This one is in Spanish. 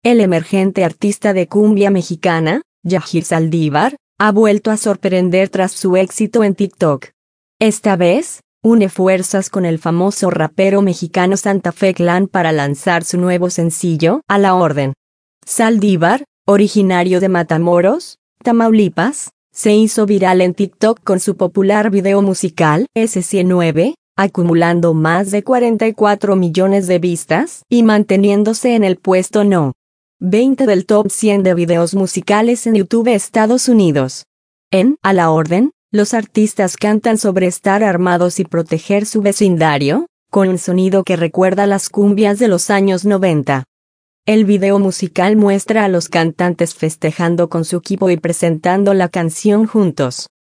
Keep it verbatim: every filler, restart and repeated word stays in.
El emergente artista de cumbia mexicana, Yahir Saldívar, ha vuelto a sorprender tras su éxito en TikTok. Esta vez, une fuerzas con el famoso rapero mexicano Santa Fe Clan para lanzar su nuevo sencillo, A la Orden. Saldívar, originario de Matamoros, Tamaulipas, se hizo viral en TikTok con su popular video musical, ese cien nueve, acumulando más de cuarenta y cuatro millones de vistas y manteniéndose en el puesto no. veinte del top cien de videos musicales en YouTube Estados Unidos. En A la Orden, los artistas cantan sobre estar armados y proteger su vecindario, con un sonido que recuerda las cumbias de los años noventa. El video musical muestra a los cantantes festejando con su equipo y presentando la canción juntos.